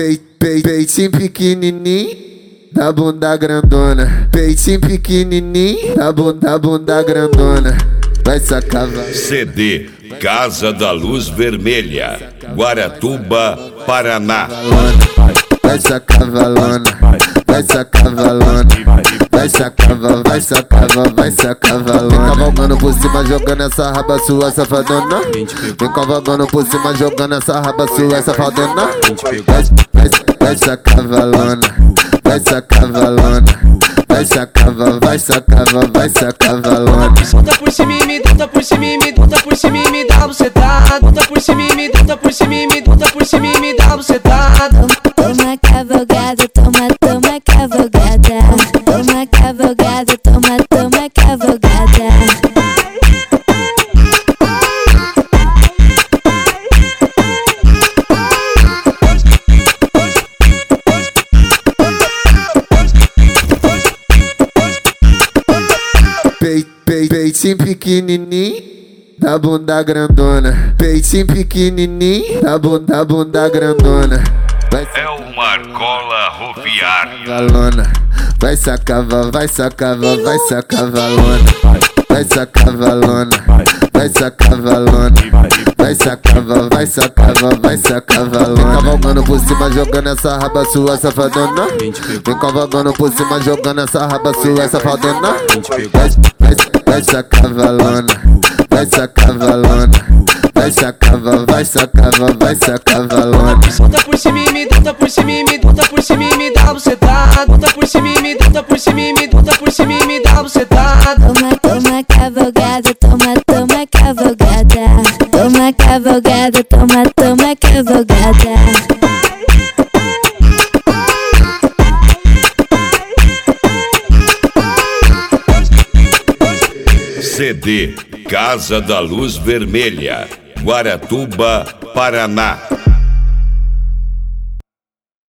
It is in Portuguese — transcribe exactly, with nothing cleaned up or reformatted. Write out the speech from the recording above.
Peit, peit, peitinho pequenininho, da bunda grandona. Peitinho pequenininho, da bunda, bunda grandona. Vai sacar, vai. C D Casa da Luz Vermelha, Guaratuba, Paraná. Vai sacar valona, vai sacar valona, vai sacar, vai sacar, vai sacar valona. Vem cavalgando por cima, jogando essa raba sua, safadona. Vem cavalgando por cima, jogando essa raba sua, safadona. Vai, vai, vai sacar valona, vai sacar valona. Vai sacar, vai sacar, vai sacar valona. Bota por cima e me bota por cima e me bota por cima e me dá bucetada. Bota por cima e me bota por cima e me bota por cima e me dá bucetada. Toma cavalgada, toma, toma cavalgada. Toma cavalgada, toma, toma cavalgada. Peit, peit, peitinho pequenininho, da bunda grandona. Peitinho pequenininho, da bunda, bunda grandona. Vai É uma argola roviária. valona, vai sacar, vai sacar, vai sacar valona. Vai sacar valona, vai sacar valona. Vai sacar, vai sacar, vai sacar valona. Vem cavalgando por cima, jogando essa raba sua, safadona. Vem cavalgando por cima, jogando essa raba sua, safadona. Vai, vai, vai sacar valona, vai sacar valona. Vai sacar, vai sacar, vai sacar valona. Bota por cima e me bota por cima e me bota por cima e me dá bucetada. Bota por cima e me bota por cima e me bota por cima e me dá bucetada. Toma, toma cavalgada, toma, toma cavalgada. Toma cavalgada, toma, toma cavalgada. C D Casa da Luz Vermelha, Guaratuba, Paraná.